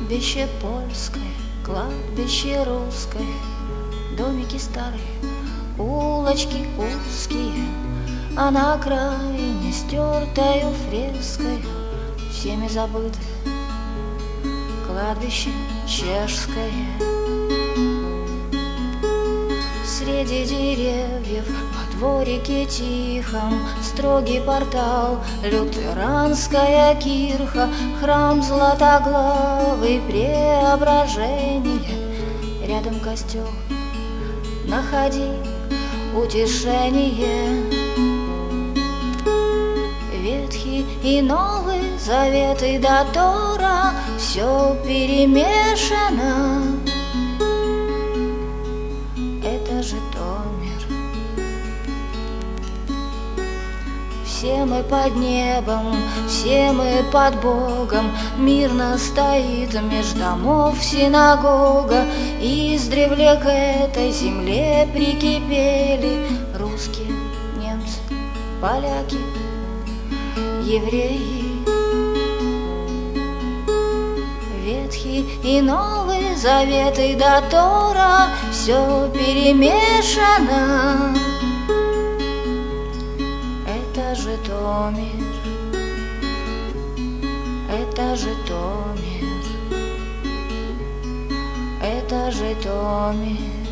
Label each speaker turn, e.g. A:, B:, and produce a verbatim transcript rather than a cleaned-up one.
A: Кладбище польское, кладбище русское, домики старые, улочки узкие, а на окраине стертою фреской всеми забытое кладбище чешское. Среди деревьев во дворике тихом строгий портал, лютеранская кирха, храм златоглавый Преображение. Рядом костер, находи утешение. Ветхий и Новый Завет и до Тора все перемешано. Это Житомир. Все мы под небом, все мы под Богом, мирно стоит меж домов синагога. Издревле к этой земле прикипели русские, немцы, поляки, евреи. Ветхий и Новый Завет и до Тора все перемешано. Это Житомир, это Житомир, это Житомир.